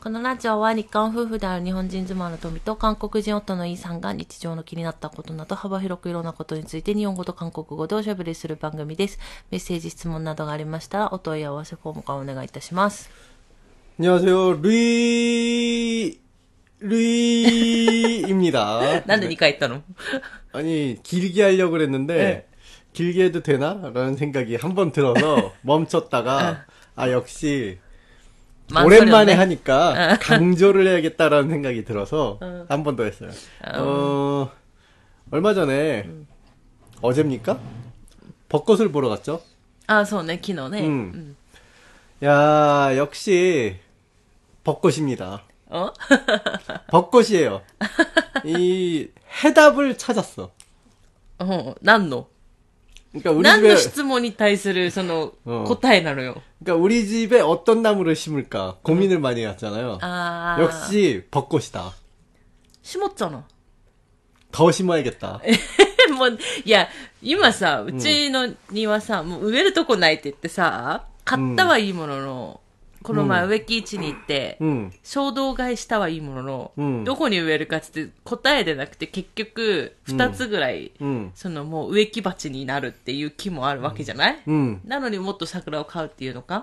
このラジオは日韓夫婦である日本人妻の富と韓国人夫のイさんが日常の気になったことなど幅広くいろんなことについて日本語と韓国語でおしゃべりする番組です。メッセージ、質問などがありましたらお問い合わせフォームからお願いいたします。 안녕하세요. 루이입니다. なんで2回言ったの? 아니, 길게 하려고 그랬는데, 네. 길게 해도 되나? 라는 생각이 한 번 들어서 멈췄다가, 아, 역시, 오랜만에 하니까 강조를 해야겠다라는 생각이 들어서 한 번 더 했어요. 얼마 전에, 어제입니까? 벚꽃을 보러 갔죠? 아, そうね, 昨日ね. 야, 역시, 벚꽃입니다. 어? 벚꽃이에요. 이 해답을 찾았어. 何の? 그러니까 우리 何の 집에 質問に対するその答えなのよ. 그러니까 우리 집에 어떤 나무를 심을까 고민을 많이 했잖아요. 아. 역시 벚꽃이다. 심었잖아. 더 심어야겠다. もう、いや、今さ、うちの庭さ、もう植えるとこないって言ってさ、買ったはいいものの、この前植木市に行って、衝動買いしたはいいものの、どこに植えるかって言って答えでなくて結局2つぐらい、そのもう植木鉢になるっていう木もあるわけじゃない、なのにもっと桜を買うっていうのか?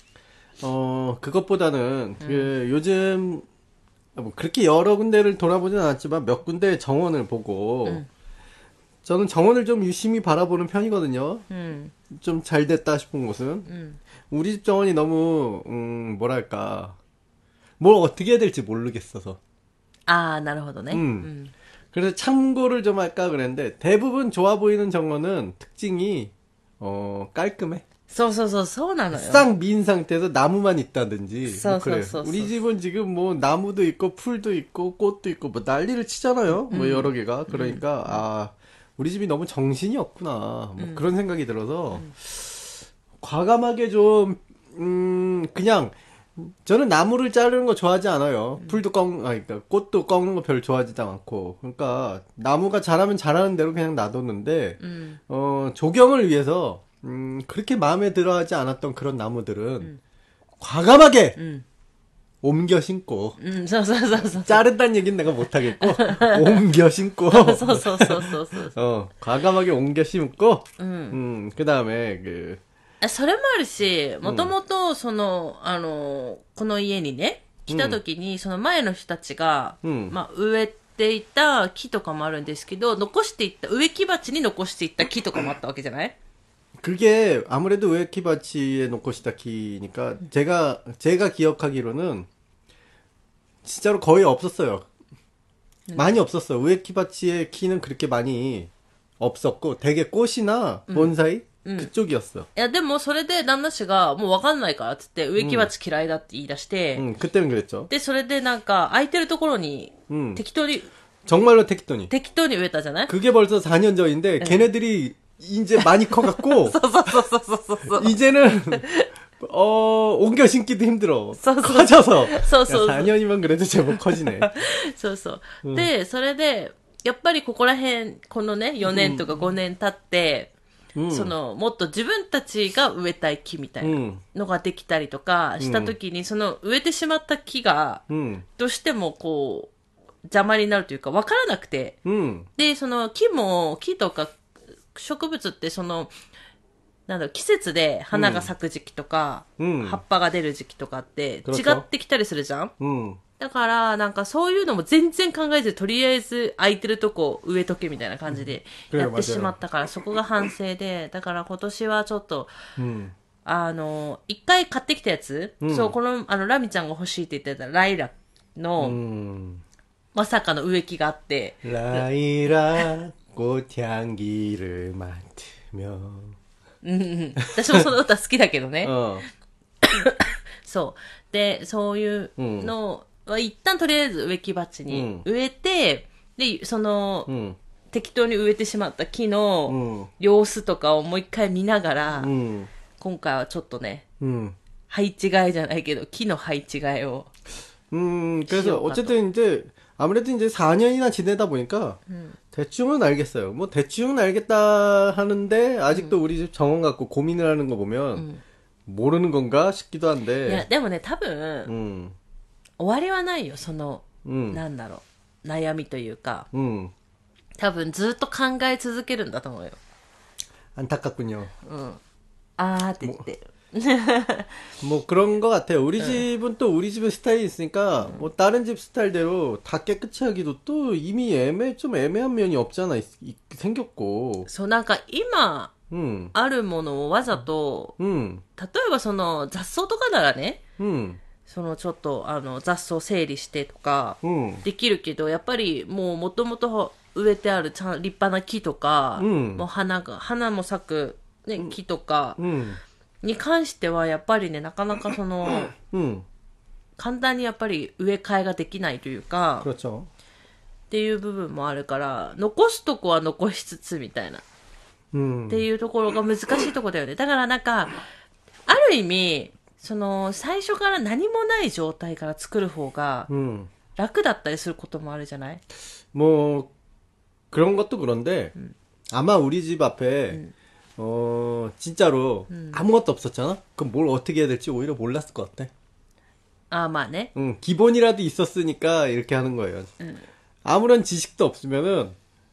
그것보다는 요즘 뭐 그렇게 여러 군데를 돌아보진 않았지만 몇 군데의 정원을 보고 저는 정원을 좀 유심히 바라보는 편이거든요. 좀 잘 됐다 싶은 곳은. 우리 집 정원이 너무, 뭐랄까. 뭘 어떻게 해야 될지 모르겠어서. 아, なるほどね. 그래서 참고를 좀 할까 그랬는데, 대부분 좋아 보이는 정원은 특징이, 깔끔해. そうなのよ. 싹 민 상태에서 나무만 있다든지. 뭐 그래. そう 우리 집은 지금 뭐 나무도 있고, 풀도 있고, 꽃도 있고, 뭐 난리를 치잖아요. 뭐 여러 개가. 그러니까, 아, 우리 집이 너무 정신이 없구나. 뭐 그런 생각이 들어서 과감하게 좀 그냥 저는 나무를 자르는 거 좋아하지 않아요. 풀도 그러니까 꽃도 꺾는 거 별로 좋아하지도 않고. 그러니까 나무가 자라면 자라는 대로 그냥 놔뒀는데 조경을 위해서 그렇게 마음에 들어하지 않았던 그런 나무들은 과감하게 옮겨 심고. そう。 자른다는 얘기는 내가 못하겠고, 옮겨 심고. そう。 과감하게 옮겨 심고, 그 다음에, それもあるし、もともと、その、この家にね、来た時に、その前の人たちが、まあ、植えていた木とかもあるんですけど、残していった、植木鉢に残していった木とかもあったわけじゃない? 그게 아무래도植木鉢에 놓고した 키니까 제가 기억하기로는 진짜로 거의 없었어요. 많이 없었어.植木鉢의 키는 그렇게 많이 없었고 되게 꽃이나 본사이 그쪽이었어. いやでもそれで旦那氏がもうわかんないからっつって植木鉢嫌いだって言い出して、 그때는 그랬죠. でそれでなんか空いてるところに適当に 정말로適当に植えたじゃない? 그게 벌써 4년 전인데 걔네들이 이제 많이 커갖고 이제는 옮겨 심기도 힘들어. 커져서. 4년이면 그래도 제법 커지네. そう。で、それで、やっぱりここら辺、このね、4年とか5年経って、その、もっと自分たちが植えたい木みたいなのができたりとかした時に、その植えてしまった木が、どうしてもこう、邪魔になるというか分からなくて、で、その木とか植物ってその、なんだろう、季節で花が咲く時期とか、葉っぱが出る時期とかって違ってきたりするじゃん、だから、なんかそういうのも全然考えず、とりあえず空いてるとこ植えとけみたいな感じでやってしまったから、そこが反省で、だから今年はちょっと、一回買ってきたやつ、そう、この、ラミちゃんが欲しいって言ってたライラの、まさかの植木があって、 ライラ꽃향기를 맡으며 私もその歌好きだけどね。そう。で、そういうのは一旦とりあえず植木鉢に植えて、で、その、適当に植えてしまった木の様子とかをもう一回見ながら、今回はちょっとね、配置換えじゃないけど、木の配置換えを。 그래서 어쨌든 이제 아무래도 이제 4년이나 지내다 보니까 대충은 알겠어요. 뭐 대충은 알겠다 하는데 아직도 우리 집 정원 갖고 고민을 하는 거 보면 모르는 건가 싶기도 한데. いや、でもね、多分、 終わりはないよ、その、 음. なんだろう、悩みというか、 음. 多分ずっと考え続けるんだと思うよ。 안타깝군요. あーって言って。 뭐 그런 것 같아요. 우리 집은 또 우리 집의 스타일이 있으니까 뭐 다른 집 스타일대로 다 깨끗이 하기도 또 이미 좀 애매한 면이 없잖아 생겼고. そう、なんか今、 음. あるものをわざと、 음. 例えばその雑草とかならね、 음. そのちょっと雑草整理してとか、 음. できるけど、やっぱりもう元々植えてある立派な木とか、もう花も咲く、ね、木とかに関してはやっぱりね、なかなかその、簡単にやっぱり植え替えができないというか、っていう部分もあるから、残すとこは残しつつみたいな、っていうところが難しいところだよね。だからなんか、ある意味、その、最初から何もない状態から作る方が、楽だったりすることもあるじゃない？ 뭐 그런 것도 그런데 아마 우리 집 앞에 진짜로 아무것도 없었잖아? 그럼 뭘 어떻게 해야 될지 오히려 몰랐을 것 같아. 아, 맞네. 기본이라도 있었으니까 이렇게 하는 거예요. 아무런 지식도 없으면은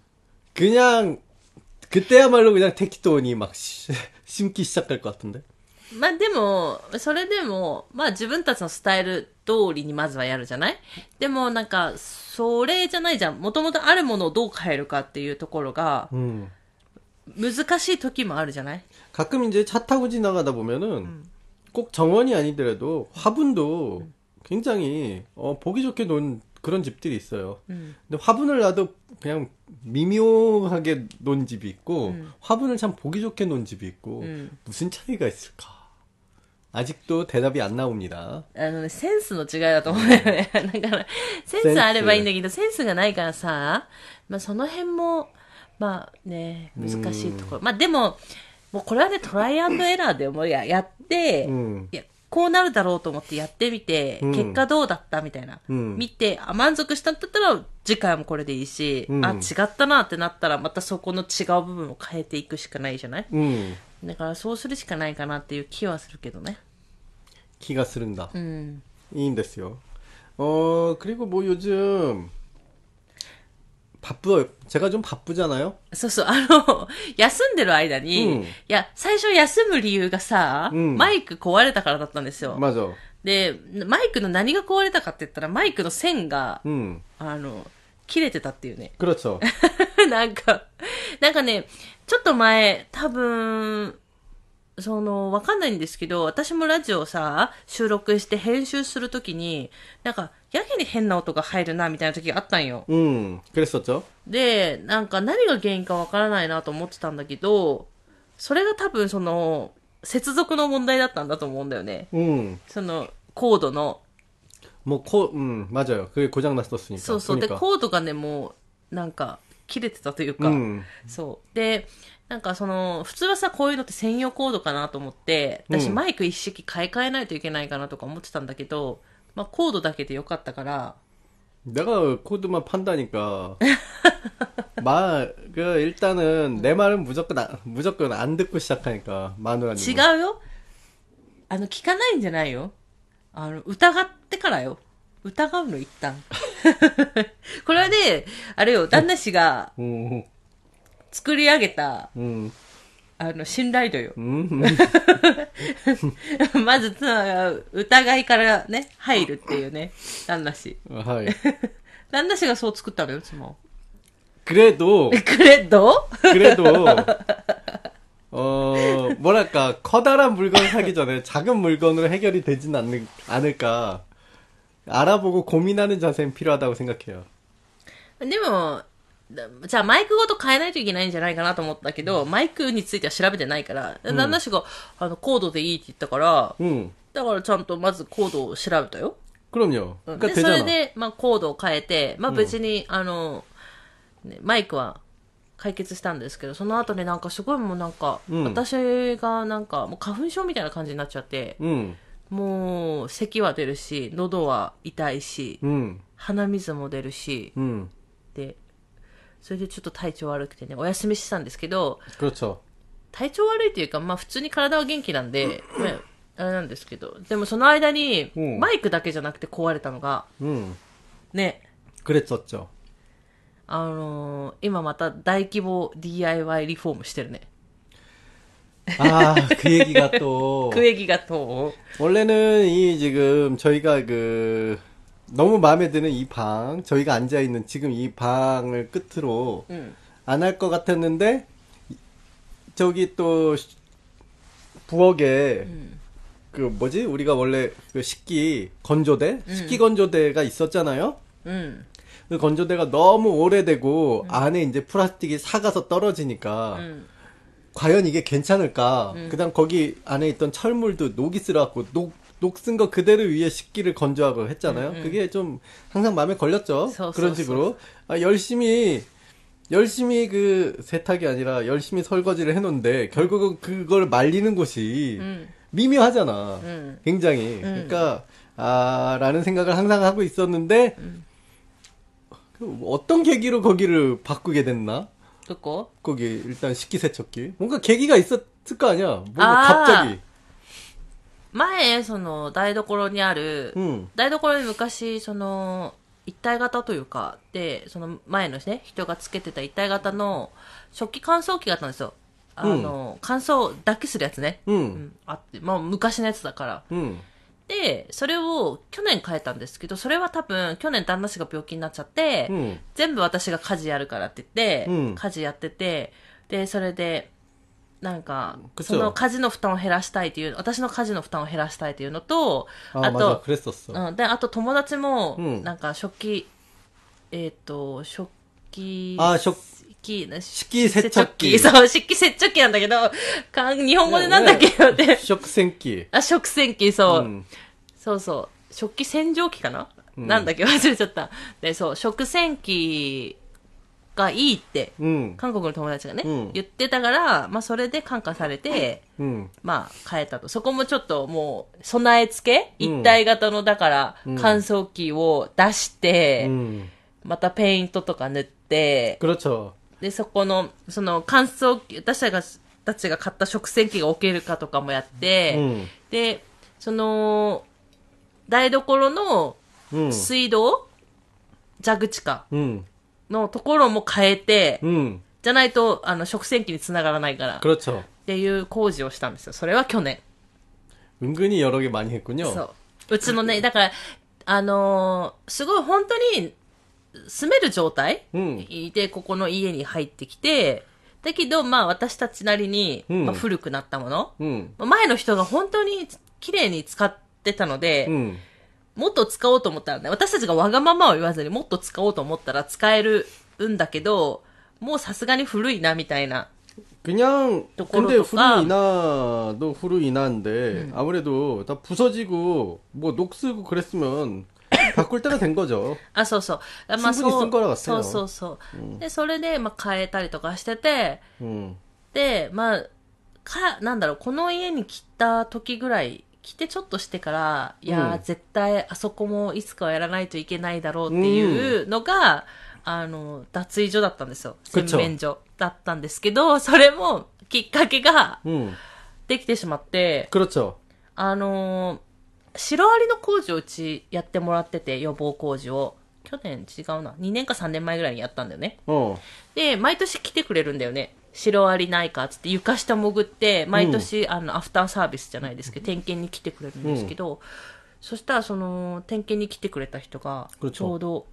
그냥 그때야말로 그냥適当に막 심기 시작할 것 같은데. まあでも、それでも、まあ自分たちのスタイル通りにまずはやるじゃない？でもなんか、それじゃないじゃん。もともとあるものをどう変えるかっていうところが、難しい時もあるじゃない？ 가끔 이제 차 타고 지나가다 보면은, 꼭 정원이 아니더라도 화분도 굉장히, 보기 좋게 놓은 그런 집들이 있어요. 근데 화분을 놔도 그냥 미묘하게 놓은 집이 있고, 화분을 참 보기 좋게 놓은 집이 있고, 무슨 차이가 있을까? 아직도 대답이 안 나옵니다. センスの違いだと思うよね。だから、センスあればいいんだけど、センスがないからさ、まあその辺も、まあね、難しいところ。まあでも、もうこれはね、トライアンドエラーでもうやって、いや、こうなるだろうと思ってやってみて、結果どうだったみたいな。見て、満足したんだったら、次回もこれでいいし、違ったなってなったら、またそこの違う部分を変えていくしかないじゃない？だからそうするしかないかなっていう気はするけどね。 기가 쓰른다. 이인데스요. 그리고 뭐 요즘 바쁘요. 제가 좀 바쁘잖아요. そうそう、休んでる間に、いや、最初休む理由がさ、マイク壊れたからだったんですよ。 맞아. で、マイクの何が壊れたかって言ったら、マイクの線が、切れてたっていうね。 그렇죠. なんかね、ちょっと前、多分、わかんないんですけど、私もラジオをさ、収録して編集するときに、なんか、やけに変な音が入るな、みたいな時があったんよ。 그랬었죠. で、なんか何が原因かわからないなと思ってたんだけど、それが多分接続の問題だったんだと思うんだよね。コードの。 맞아요. 그게 고장났었으니까. そうそう。で、コードがね、もう、なんか、切れてたというか、そう。で、なんか普通はさ、こういうのって専用コードかなと思って、私マイク一式買い替えないといけないかなとか思ってたんだけど、まあコードだけでよかったから。 내가 코드만 판다니까. 일단은 내 말은 무조건 안 듣고 시작하니까, 마누라님. 違うよ。聞かないんじゃないよ。疑ってからよ。疑うの一旦。これはね、あれよ、旦那氏が、作り上げた、信頼度よ。まず妻が疑いからね、入るっていうね、旦那氏。 はい。 旦那氏がそう作ったのよ、妻を。 그래도, 뭐랄까, 커다란 물건을 사기 전에 작은 물건으로 해결이 되진 않을까. 알아보고 고민하는 자세는 필요하다고 생각해요. でも、じゃあマイクごと変えないといけないんじゃないかなと思ったけど、マイクについては調べてないから、旦那氏がコードでいいって言ったから、だからちゃんとまずコードを調べたよ。 그럼요. で、それで、まあコードを変えて、まあ別に、マイクは解決したんですけど、その後ね、なんかすごいもうなんか、私がなんかもう花粉症みたいな感じになっちゃって、もう咳は出るし、喉は痛いし、鼻水も出るし、で、それでちょっと体調悪くてね、お休みしてたんですけど、 그렇죠. 体調悪いというか、まあ普通に体は元気なんで、 あれなんですけど、でもその間に、マイクだけじゃなくて壊れたのが、ね。 그랬었죠. 今また大規模 DIY リフォームしてるね。 아, 그 얘기가 또. 그 얘기가 또. 원래는 지금 저희가 너무 마음에 드는 이 방, 저희가 앉아있는 지금 이 방을 끝으로 안 할 것 같았는데, 저기 또 부엌에 우리가 원래 그 식기 건조대가 있었잖아요. 그 건조대가 너무 오래되고 안에 이제 플라스틱이 삭아서 떨어지니까 과연 이게 괜찮을까? 그다음 거기 안에 있던 철물도 녹이 쓸어갖고 녹슨 거 그대로 위에 식기를 건조하고 했잖아요. 그게 좀 항상 마음에 걸렸죠. 그런 식으로 열심히 그 세탁이 아니라 열심히 설거지를 해놓는데 결국은 그걸 말리는 곳이 미묘하잖아. 굉장히. 그러니까 라는 생각을 항상 하고 있었는데 어떤 계기로 거기를 바꾸게 됐나? 거기 일단 식기세척기. 뭔가 계기가 있었을 거 아니야. 뭔가 갑자기. 前、その、台所にある、台所に昔、その、一体型というか、で、その前のね、人がつけてた一体型の食器乾燥機があったんですよ。乾燥だけするやつね。あって、まあ昔のやつだから。で、それを去年変えたんですけど、それは多分、去年旦那氏が病気になっちゃって、全部私が家事やるからって言って、家事やってて、で、それで、なんか、その家事の負担を減らしたいっていう、私の家事の負担を減らしたいっていうのと、あと、で、あと友達も、なんか食器、食器、 식기 세척기. そう、食器接着機なんだけど、日本語でなんだっけよって。 食洗機。 食洗機、そう。そうそう。食器洗浄機かな、なんだっけ忘れちゃった。で、そう、食洗機がいいって、韓国の友達がね、言ってたから、まあそれで感化されて、まあ変えたと。そこもちょっともう、備え付け、一体型の、だから、乾燥機を出して、またペイントとか塗って、 그렇죠。 で、そこの、その乾燥機、私たちが買った食洗機が置けるかとかもやって、で、その、台所の水道、蛇口か、のところも変えて、じゃないと、食洗機に繋がらないから。 그렇죠。 っていう工事をしたんですよ。それは去年。 은근히 여러 개 많이 했군요。 そう。うちのね、だから、すごい本当に、住める状態、で、ここの家に入ってきて、だけど、まあ私たちなりに、まあ、古くなったもの、前の人が本当に綺麗に使ってたので、もっと使おうと思ったらね、私たちがわがままを言わずにもっと使おうと思ったら使えるんだけど、もうさすがに古いなみたいな。 그냥 근데 후루이나도 후루이나인데 아무래도 다 부서지고 뭐 녹슬고 그랬으면 바꿀 때가 된 거죠. あ、そうそう。まあ、 충분히 쓴 거라 같아요. そうそう。で、それで、まあ、変えたりとかしてて、で、まあ、なんだろう、この家に来た時ぐらい、来てちょっとしてから、いやー、絶対あそこもいつかはやらないといけないだろうっていうのが、脱衣所だったんですよ。洗面所だったんですけど、それもきっかけができてしまって、 그렇죠。 シロアリの工事をうちやってもらってて、予防工事を。去年違うな。2年か3年前ぐらいにやったんだよね。で、毎年来てくれるんだよね。シロアリないかつって床下潜って、毎年、アフターサービスじゃないですけど、点検に来てくれるんですけど、そしたらその、点検に来てくれた人が、ちょうど、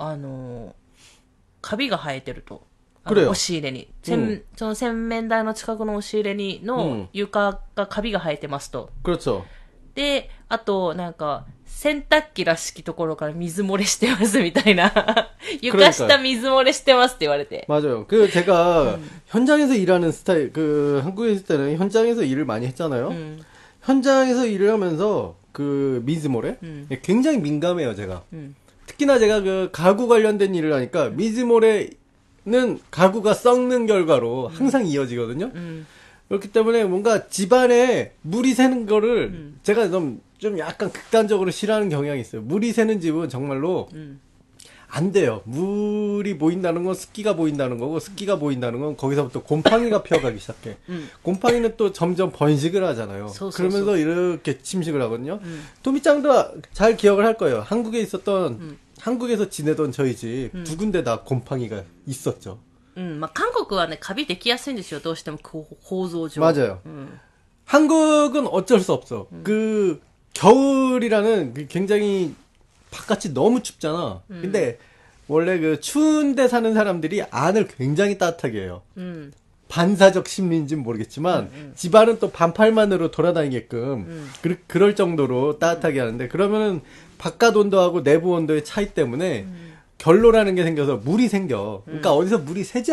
カビが生えてると。押し入れに、その洗面台の近くの押し入れにの床がカビが生えてますと。で、あと、なんか、洗濯機らしきところから水漏れしてますみたいな。床下水漏れしてますって言われて。 맞아요. 제가 현장에서 일하는 스타일, 한국에 있을 때는 현장에서 일을 많이 했잖아요. 현장에서 일을 하면서 미즈모래? 굉장히 민감해요, 제가. 특히나 제가 가구 관련된 일을 하니까 미즈모래는 가구가 썩는 결과로 항상 이어지거든요. 그렇기 때문에 뭔가 집안에 물이 새는 거를 제가 좀 약간 극단적으로 싫어하는 경향이 있어요. 물이 새는 집은 정말로 안 돼요. 물이 보인다는 건 습기가 보인다는 거고, 습기가 보인다는 건 거기서부터 곰팡이가 피어가기 시작해. 곰팡이는 또 점점 번식을 하잖아요. 그러면서 이렇게 침식을 하거든요. 토미짱도 잘 기억을 할 거예요. 한국에 있었던, 한국에서 지내던 저희 집 두 군데 다 곰팡이가 있었죠. まあ、韓国はね、カビできやすいんですよ。どうしても構造上。 맞아요. 한국은 어쩔 수 없어. 그 겨울이라는 그 굉장히 바깥이 너무 춥잖아. 근데 원래 그 추운데 사는 사람들이 안을 굉장히 따뜻하게 해요. 반사적 심리인지는 모르겠지만 집안은 또 반팔만으로 돌아다니게끔 그럴 정도로 따뜻하게 하는데 그러면은 바깥 온도하고 내부 온도의 차이 때문에 결로라는 게 생겨서 물이 생겨. 그러니까 어디서 물이 새지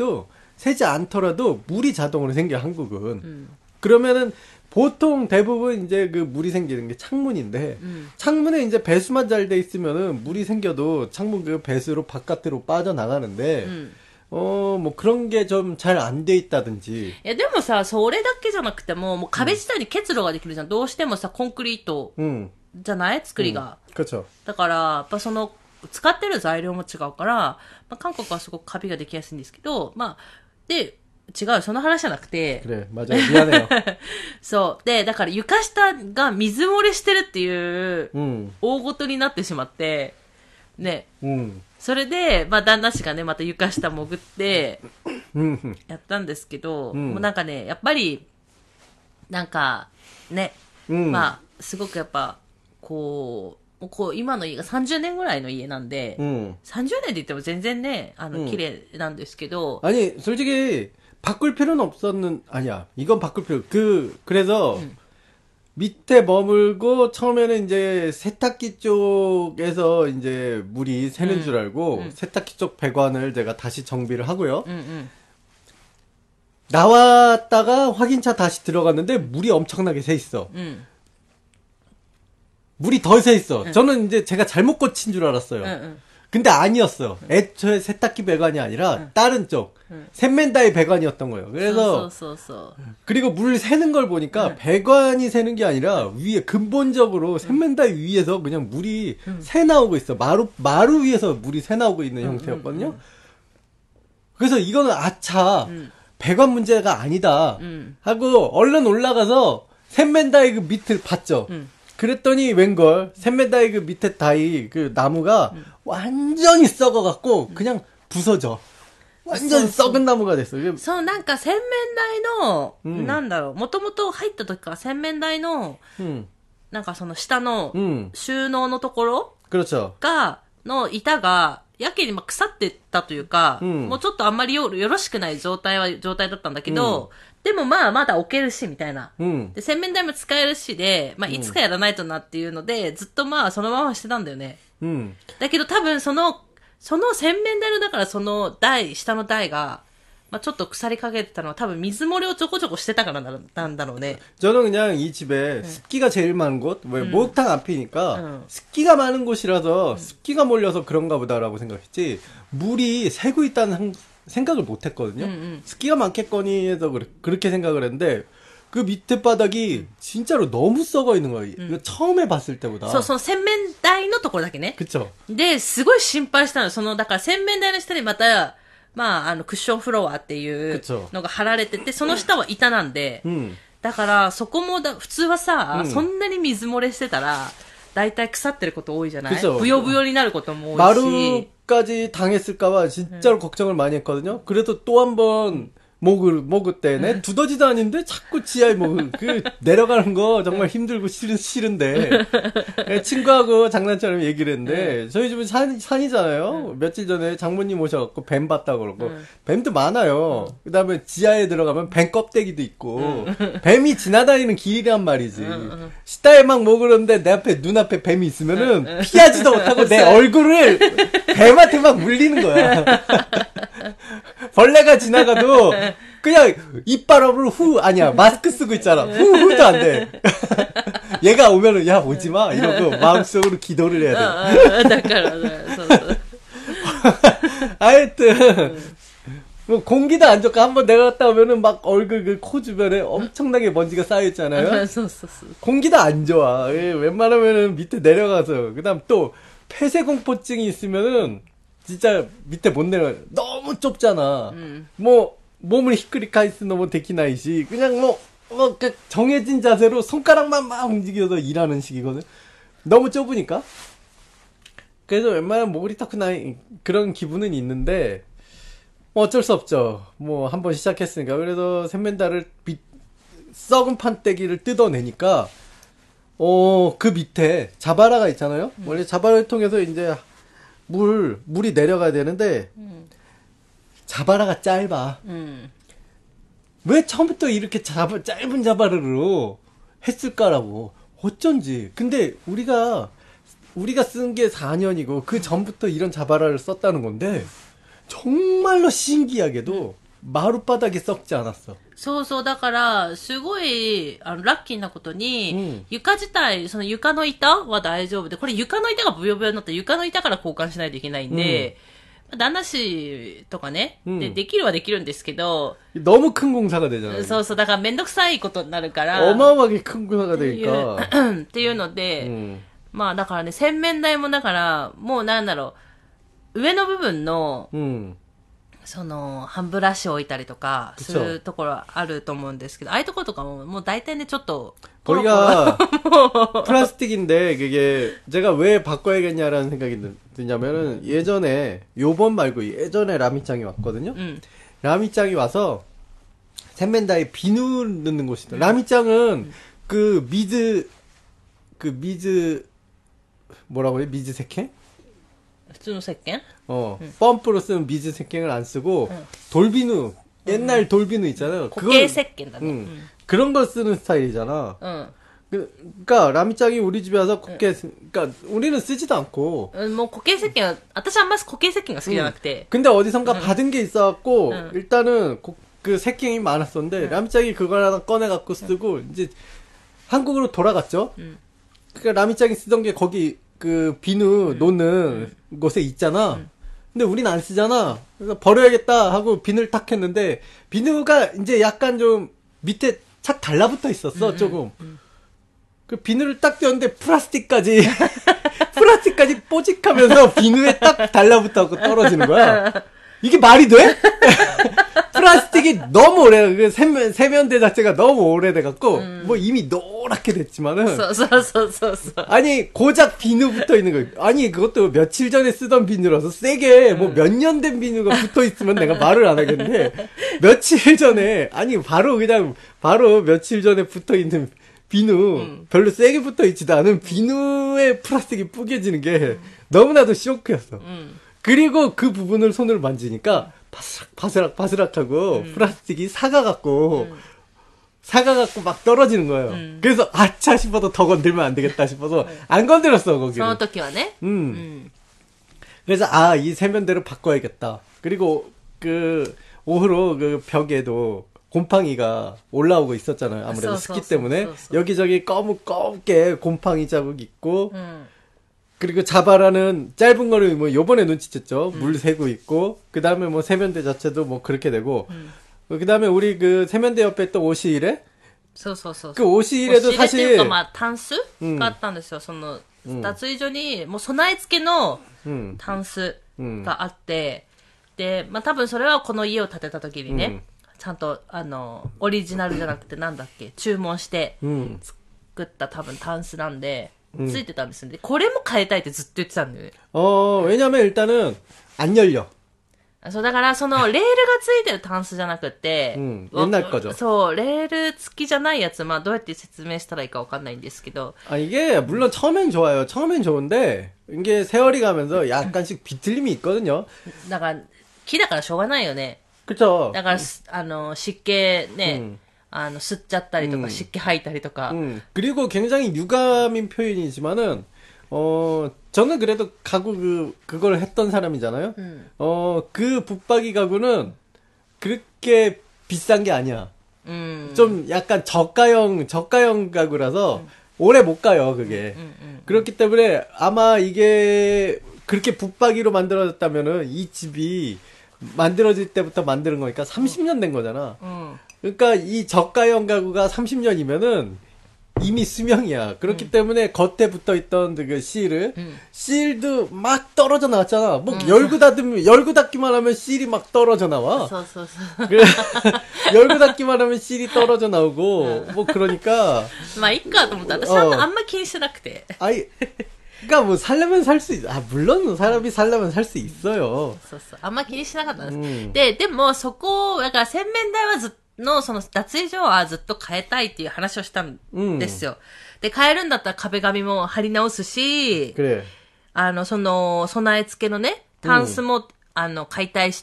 않더라도 물이 자동으로 생겨 한국은. 그러면은 보통 대부분 이제 그 물이 생기는 게 창문인데 창문에 이제 배수만 잘 돼 있으면은 물이 생겨도 창문 그 배수로 바깥으로 빠져나가는데 뭐 그런 게 좀 잘 안 돼 있다든지. いや、でもさ、それだけじゃなくても、もう壁自体に結露ができるじゃん。どうしてもさ、コンクリートじゃない作りが。 그렇죠. だから、やっぱその、使ってる材料も違うから、まあ、韓国はすごくカビができやすいんですけど、まあ、で、違う、その話じゃなくて。 그래, 맞아요. 미안해요. そう。で、だから床下が水漏れしてるっていう、大ごとになってしまって、ね。それで、まあ、旦那氏がね、また床下潜って、やったんですけど、もうなんかね、やっぱり、なんか、ね、まあ、すごくやっぱ、こう、今の家が30年ぐらいの家なんで、30年って言っても全然ね、綺麗なんですけど。 아니, 솔직히, 바꿀 필요는 아니야. 이건 바꿀 그래서, 밑에 머물고, 처음에는 이제 세탁기 쪽에서 이제 물이 새는 줄 알고, 세탁기 쪽 배관을 제가 다시 정비를 하고요. 나왔다가 확인차 다시 들어갔는데, 물이 엄청나게 새 있어. 물이 더 새 있어. 저는 이제 제가 잘못 고친 줄 알았어요. 근데 아니었어. 애초에 세탁기 배관이 아니라 다른 쪽 샌맨다이 배관이었던 거예요. 그래서 그리고 물 새는 걸 보니까 배관이 새는 게 아니라 위에 근본적으로 샌맨다이 위에서 그냥 물이 새 나오고 있어. 마루 위에서 물이 새 나오고 있는 형태였거든요. 그래서 이거는 아차 배관 문제가 아니다 하고 얼른 올라가서 샌맨다이 그 밑을 봤죠. 그랬더니 웬걸 샌맨다이 그 밑에 다이 그 나무가 완전히 썩어갖고 그냥 부서져. 완전 썩은 나무가 됐어. そう、なんか洗面台の、なんだろう、もともと入った時から洗面台の、なんかその下の収納のところの板が、やけに腐ってたというか、もうちょっとあんまりよろしくない状態だったんだけど、でもまあまだ置けるし、みたいな。で、洗面台も使えるしで、まあいつかやらないとなっていうので、ずっとまあそのまましてたんだよね。だけど多分その洗面台のだからその下の台が、まあちょっと腐りかけてたのは多分水漏れをちょこちょこしてたからなんだろうね。 저는 그냥 이 집에 습기가 제일 많은 곳, 왜 목욕탕 앞이니까 습기가 많은 곳이라서 습기가 몰려서 그런가 보다라고 생각했지 물이 새고 있다는 생각을 못 했거든요. 습기가 많겠거니 해서 그렇게 생각을 했는데 그 밑에 바닥이 진짜로 너무 썩어 있는 거예요. 이거 처음에 봤을 때보다. そう、その洗面台のところだけね。 그쵸. で、すごい心配したの。だから洗面台の下にまた、まあ、クッションフロアっていうのが貼られてて、その下は板なんで、だからそこも普通はさ、そんなに水漏れしてたら、だいたい腐ってること多いじゃない？ブヨブヨになることも多いし。 마루까지 당했을까봐 진짜로 걱정을 많이 했거든요. 그래도 또 한 번 목을 때네 두더지도 아닌데 자꾸 지하에 내려가는 거 정말 힘들고 싫은데 친구하고 장난처럼 얘기를 했는데 저희 집은 산이잖아요. 며칠 전에 장모님 오셔갖고 뱀 봤다고 그러고 뱀도 많아요. 그 다음에 지하에 들어가면 뱀 껍데기도 있고 뱀이 지나다니는 길이란 말이지. 시다에 막 먹으려는데 내 앞에 눈앞에 뱀이 있으면은 피하지도 못하고 내 얼굴을 뱀한테 막 물리는 거야. 벌레가 지나가도 그냥 이빨업으로 아니야 마스크 쓰고 있잖아. 후도 안 돼. 얘가 오면은 야 오지 마 이러고 마음속으로 기도를 해야 돼. 하여튼 뭐 공기도 안 좋고 한번 내가 갔다 오면은 막 얼굴 코 주변에 엄청나게 먼지가 쌓여 있잖아요. 공기도 안 좋아. 웬만하면은 밑에 내려가서 그다음 또 폐쇄공포증이 있으면은 진짜 밑에 못 내려. 너무 좁잖아. 뭐 몸을 히크리카이 쓰는 뭐 데키나이시 그냥 그 정해진 자세로 손가락만 막 움직여서 일하는 식이거든. 너무 좁으니까. 그래서 웬만하면 모리타쿠나이 그런 기분은 있는데 뭐 어쩔 수 없죠. 뭐 한번 시작했으니까. 그래서 샌맨다를 썩은 판때기를 뜯어내니까 그 밑에 자바라가 있잖아요. 원래 자바라를 통해서 이제 물이 내려가야 되는데 자바라가 짧아. 왜 처음부터 이렇게 짧은 자바라로 했을까라고. 어쩐지. 근데 우리가 쓴 게 4년이고 그 전부터 이런 자바라를 썼다는 건데 정말로 신기하게도 마룻바닥에 썩지 않았어. そうそう、だから、すごい、ラッキーなことに、床自体、その床の板は大丈夫で、これ床の板がブヨブヨになったら床の板から交換しないといけないんで、旦那氏とかね、できるはできるんですけど、 너무 큰 공사가 되잖아요. そうそう、だからめんどくさいことになるから、 어마어마하게 큰 공사가 되니까. っていうので、まあだからね、洗面台もだから、もうなんだろう、上の部分の、その、ハンブラシを置いたりとか、するところあると思うんですけど、ああいうところとかも、もう大体ね、ちょっと、 거기가 플라스틱인데, 그게, 제가 왜 바꿔야겠냐라는 생각이 드냐면은, 예전에, 요번 말고 예전에 라미짱이 왔거든요? 라미짱이 와서, 샌맨다에 비누 넣는 곳이 있다. 라미짱은, 뭐라고 해? 미즈 색행? 普通の石鹸? 펌프로 쓰는 미즈 색행을 안 쓰고 돌비누 옛날 돌비누 있잖아요. 고개 색행다네. 그런 걸 쓰는 스타일이잖아. 그러니까 라미짱이 우리 집에 와서 그러니까 우리는 쓰지도 않고. 뭐 고개 색행, 私あんま고개 색행が好きじゃなくて. 근데 어디선가 받은 게 있어갖고 일단은 그 색행이 많았었는데 라미짱이 그걸 하나 꺼내갖고 쓰고 이제 한국으로 돌아갔죠. 그러니까 라미짱이 쓰던 게 거기 그 비누 놓는 곳에 있잖아. 근데 우린 안 쓰잖아. 그래서 버려야겠다 하고 비누를 탁 했는데 비누가 이제 약간 좀 밑에 착 달라붙어 있었어. 조금. 그 비누를 딱 떼었는데 플라스틱까지 뽀직하면서 비누에 딱 달라붙어갖고 떨어지는 거야. 이게 말이 돼? 플라스틱이 너무 오래, 그 세면대 자체가 너무 오래돼갖고, 뭐 이미 노랗게 됐지만은. 아니, 고작 비누 붙어 있는 거. 아니, 그것도 며칠 전에 쓰던 비누라서 세게, 뭐 몇 년 된 비누가 붙어 있으면 내가 말을 안 하겠는데, 며칠 전에, 아니, 바로 며칠 전에 붙어 있는 비누, 별로 세게 붙어 있지도 않은 비누에 플라스틱이 뿌개지는 게 너무나도 쇼크였어. 그리고 그 부분을 손으로 만지니까 바스락하고 플라스틱이 사가갖고 막 떨어지는 거예요. 그래서 아차 싶어서 더 건들면 안 되겠다 싶어서 안 건드렸어 거기를. その時はね. 그래서 이 세면대를 바꿔야겠다. 그리고 그 오후로 그 벽에도 곰팡이가 올라오고 있었잖아요. 아무래도 습기 때문에 여기저기 검게 곰팡이 자국 있고. 그리고 자바라는 짧은 거를 뭐 요번에 눈치챘죠. 물 새고 있고 그 다음에 뭐 세면대 자체도 뭐 그렇게 되고 그 다음에 우리 그 세면대 옆에 또 오시일에 그 오시일에도 사실 まあタンスがあったんですよ。その脱衣所にもう備え付けのタンスがあって、でまあ多分それはこの家を建てた時にね、ちゃんとオリジナルじゃなくてなんだっけ注文して作った多分タンスなんで。ついてたんですよね。これも変えたいってずっと言ってたんだよね。 왜냐면 일단은 안 열려. そうだからそのレールがついてるタンスじゃなくて、 옛날 거죠. そうレール付きじゃないやつ、まあどうやって説明したらいいかわかんないんですけど。 이게 물론 처음엔 좋아요. 처음엔 좋은데 이게 세월이 가면서 약간씩 비틀림이 있거든요. だから木だからしょうがないよね。 그쵸. だから湿気ね。吸っちゃったりとか、湿気吐いたりとか。 그리고 굉장히 유감인 표현이지만은, 저는 그래도 가구 그걸 했던 사람이잖아요? 그 붙박이 가구는 그렇게 비싼 게 아니야. 좀 약간 저가형 가구라서 오래 못 가요, 그게. 그렇기 때문에 아마 이게 그렇게 붙박이로 만들어졌다면은 이 집이 만들어질 때부터 만드는 거니까 30년 된 거잖아. 그러니까 이 저가형 가구가 30년이면은 이미 수명이야. 그렇기 때문에 겉에 붙어있던 그 실도 막 떨어져 나왔잖아. 뭐 열고 닫기만 하면 실이 막 떨어져 나와. 열고 닫기만 하면 실이 떨어져 나오고 뭐 그러니까. まあいっかと思った。私はあんま気にしてなくて。 아이, 그러니까 뭐 살려면 살 수 있어. 아 물론 사람이 살려면 살 수 있어요. そうそう。あんま気にしなかったんです。でもそこ、だから洗面台はずっとの、その脱衣所はずっと変えたいっていう話をしたんですよ。で、変えるんだったら壁紙も貼り直すし、その、備え付けのね、タンスも、解体して、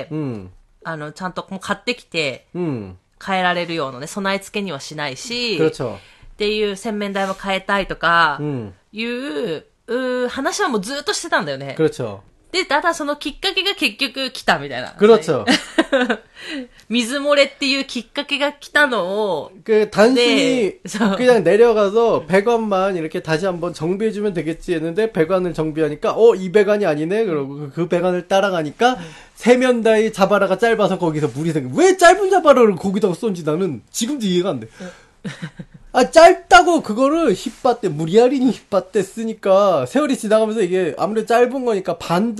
ちゃんともう買ってきて、変えられるようなね、備え付けにはしないし、っていう洗面台も変えたいとか、話はもうずっとしてたんだよね。で、ただそのきっかけが結局来たみたいな。 그렇죠. 水漏れっていうきっかけが来たのを。 단순히 그냥 내려가서 배관만 이렇게 다시 한번 정비해주면 되겠지 했는데 배관을 정비하니까 이 배관이 아니네. 그러고 그 배관을 따라가니까 세면다이 자바라가 짧아서 거기서 물이 생겨. 왜 짧은 자바라를 거기다가 쏜지 나는 지금도 이해가 안 돼. 아, 짧다고 그거를 힙밭대, 무리하리니 힙밭대 쓰니까 세월이 지나가면서 이게 아무래도 짧은 거니까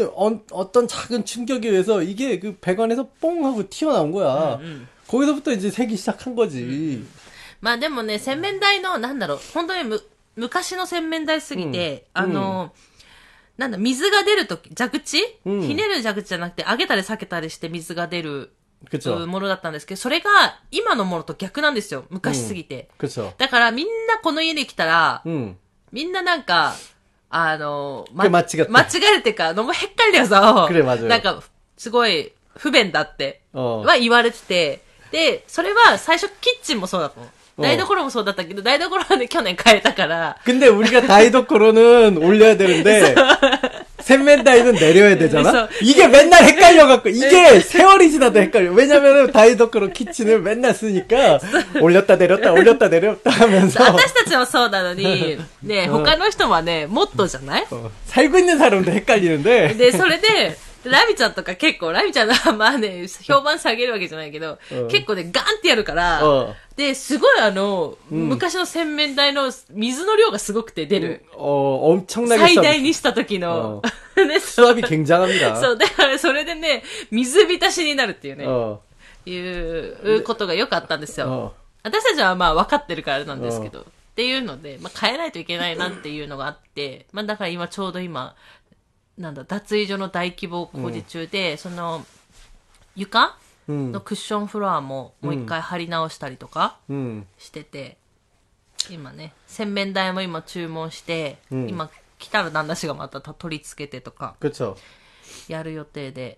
어떤 작은 충격에 의해서 이게 그 배관에서 뽕 하고 튀어나온 거야. 거기서부터 이제 새기 시작한 거지. まあでもね、洗面台の、なんだろう、本当に昔の洗面台すぎて、なんだ、水が出るとき、蛇口、ひねる蛇口じゃなくて、上げたり下げたりして水が出る。ものだったんですけど、それが今のものと逆なんですよ。昔すぎて。だからみんなこの家に来たら、みんななんか、間違えてか、너무 헷갈려서、なんか、すごい不便だって、は言われてて、で、それは最初キッチンもそうだったの。台所もそうだったけど、台所はね、去年変えたから。 근데 우리가台所는 올려야 되는데,洗面台는 내려야 되잖아? 이게 맨날 헷갈려갖고, 이게 세월이 지나도 헷갈려. 왜냐면은 다이도크로 키친을 맨날 쓰니까, 올렸다 내렸다, 올렸다 내렸다 하면서. 私たちはそうなのに、ね、他の人はね、もっとじゃない？ 살고 있는 사람도 헷갈리는데. で、それで、ラミちゃんとか結構、ラミちゃんはまあね、評判下げるわけじゃないけど、結構ね、ガンってやるから、で、すごい昔の洗面台の水の量がすごくて出る。 엄청나게 最大にした時の。 수압이 굉장합니다. そう、だからそれでね、水浸しになるっていうね、いうことがよくあったんですよ。私たちはまあ分かってるからなんですけど、っていうので、まあ変えないといけないなっていうのがあって、まあだから今ちょうど今、なんだ、脱衣所の大規模工事中で、その、床のクッションフロアももう一回貼り直したりとかしてて、今ね、洗面台も今注文して、今来たら旦那氏がまた取り付けてとか、やる予定で。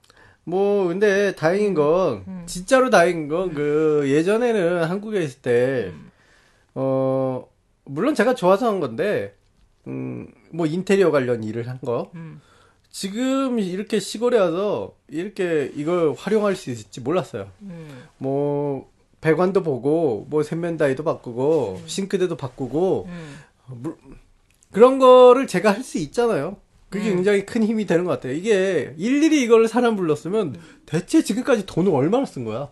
뭐 근데 다행인 건 진짜로 다행인 건 그 예전에는 한국에 있을 때 물론 제가 좋아서 한 건데 뭐 인테리어 관련 일을 한 거. 지금 이렇게 시골에 와서 이렇게 이걸 활용할 수 있을지 몰랐어요. 뭐 배관도 보고 뭐洗面台도 바꾸고 싱크대도 바꾸고 그런 거를 제가 할 수 있잖아요. 그게 굉장히 큰 힘이 되는 것 같아요. 이게 일일이 이걸 사람 불렀으면 대체 지금까지 돈을 얼마나 쓴 거야?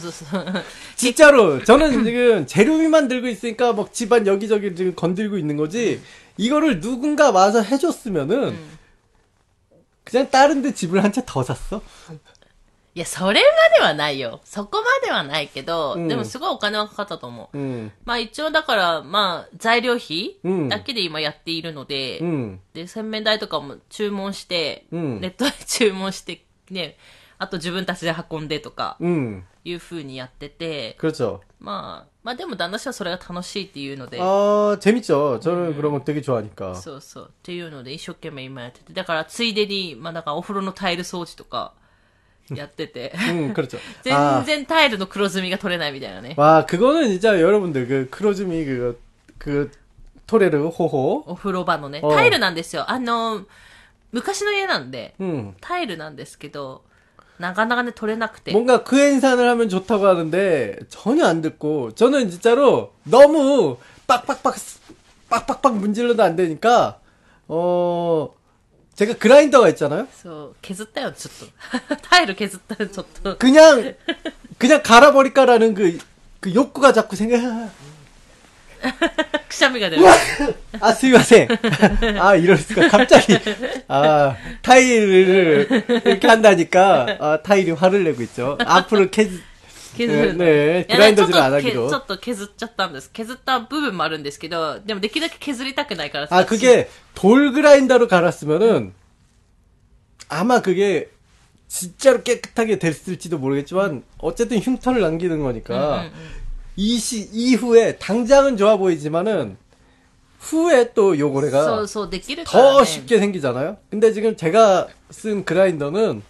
진짜로 저는 지금 재료비만 들고 있으니까 막 집안 여기저기 지금 건들고 있는 거지. 이거를 누군가 와서 해줬으면은 그냥 다른 데 집을 한 채 더 샀어. いや、それまではないよ。そこまではないけど、でもすごいお金はかかったと思う。まあ一応だから、まあ材料費だけで今やっているので、で、洗面台とかも注文して、ネットで注文して、ね、あと自分たちで運んでとか、いう風にやってて、まあでも旦那氏はそれが楽しいっていうので。 재밌죠. 저는 그런 거 되게 좋아하니까. そうそう。っていうので一生懸命今やってて、だからついでに、まあだからお風呂のタイル掃除とか、やってて。 그렇죠. 全然タイルの黒ずみが取れないみたいなね。 와, 그거는 진짜 여러분들 그黒ずみ 그取れる方法? お風呂場のね、タイルなんですよ。昔の家なんで、タイルなんですけど、なかなかね取れなくて. 뭔가クエン酸을 하면 좋다고 하는데 전혀 안 듣고 저는 진짜로 너무 빡빡빡 문질러도 안 되니까 제가 그라인더가 있잖아요. そう削ったよちょっとタイル削ったよちょっと 그냥 갈아버릴까라는 그 욕구가 자꾸 생겨. くしゃみが出る。 아, すいません. 아, 이럴 수가. 갑자기, 아, 타일을 이렇게 한다니까, 아, 타일이 화를 내고 있죠. 앞으로 削るの。 ね、グラインドする안 하기로. ちょっと削っちゃったんです。削った部分もあるんですけど、でもできるだけ削りたくないから。 아, 그게 돌 그라인더로 갈았으면은 아마 그게 진짜로 깨끗하게 됐을지도 모르겠지만 어쨌든 흉터를 남기는 거니까 이후에 당장은 좋아 보이지만은 후에 또 요거래가 더 쉽게 생기잖아요. 근데 지금 제가 쓴 그라인더는